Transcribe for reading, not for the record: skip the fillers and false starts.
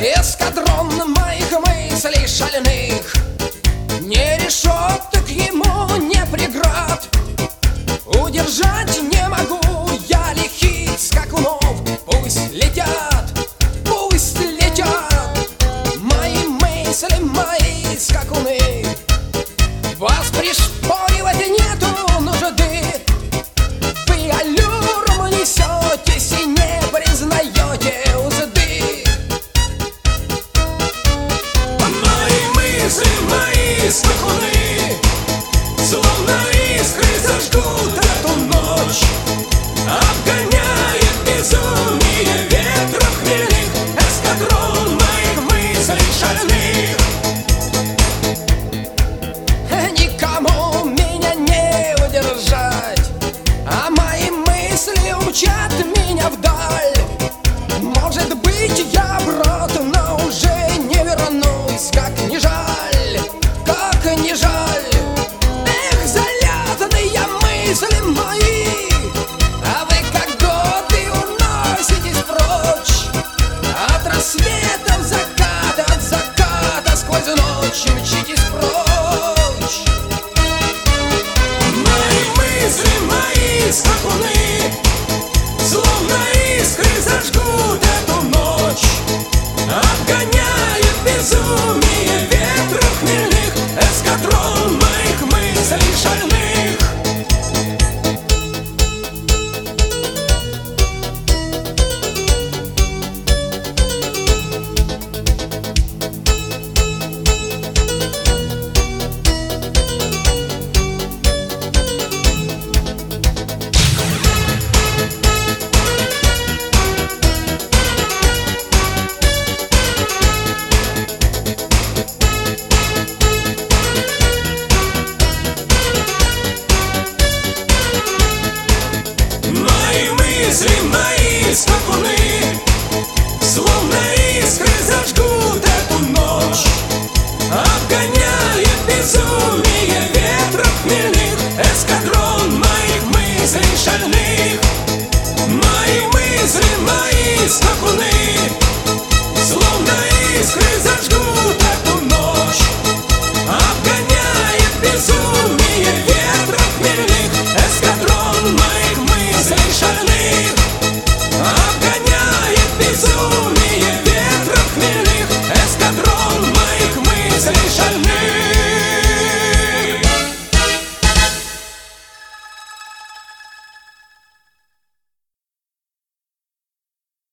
Эскадрон моих мыслей шальных, не решеток ему, не преград. Удержать не могу я лихих скакунов. Пусть летят, пусть летят мои мысли, мои скакуны. Вас пришпоривать нету нужды, вы аллюром несетесь и не признаете узды. Мои мысли, мои скакуны, словно искры зажгут эту ночь. Обгоняет безумие ветров хмельных эскадрон моих мыслей шальных. Никому меня не удержать, а мои мысли умчат меня вдаль. Может быть, я брат, но уже не вернусь. Как не жаль, как не жаль. Эх, залетные мысли мои.